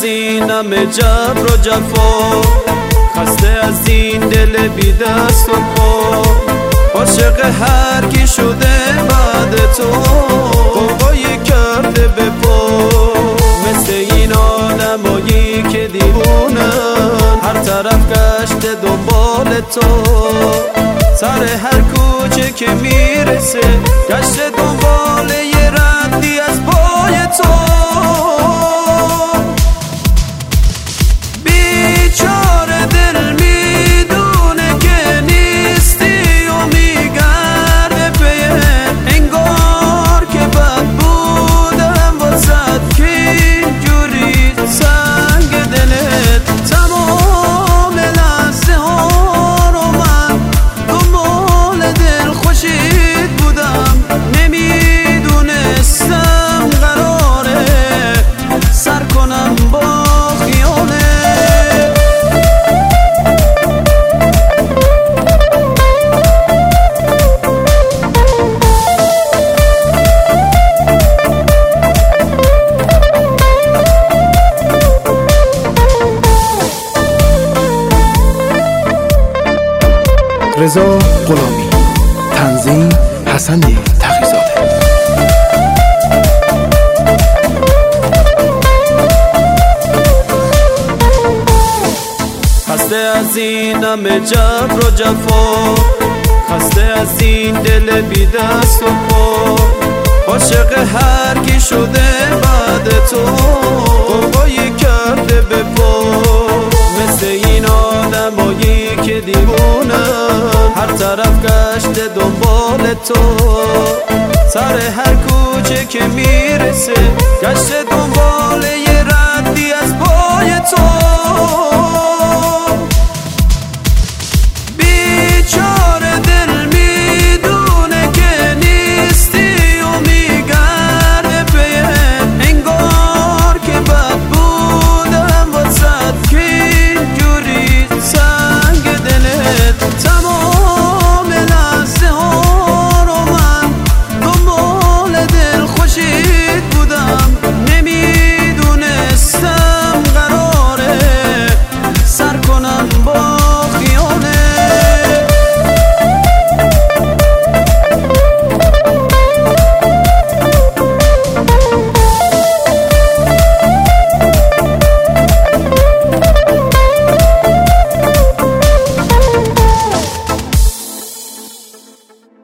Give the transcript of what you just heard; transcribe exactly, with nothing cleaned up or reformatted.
از این همه جبر و جفا، خسته از این دل بی دست و پا، عاشق هر کی شده بعد تو قوقایی کرده به پا. مثل این آدمایی که دیوونن هر طرف گشته دنبال تو، سر هر کوچه که میرسه گشته دنبال یه ردی از پای تو. بیچاره دل میدونه که نیستی و میگرده پیه، انگار که بد بودم واسد که اینجوری سنگ دلت. تمام لحظه ها رو من دنبال دل خوشید بودم، نمیدونستم قراره سر کنم با خیاله. رضا غلامی، تنظیم حسن تقی‌زاده. خسته از این همه جبر و جفا، خسته از این دل بی دست و پا، عاشق هر کی شده بعد تو قوقایی کرده به پا. مثل این آدمایی که دیوونن هر طرف گشته دنبال تو، سر هر کوچه که میرسه گشته دنبال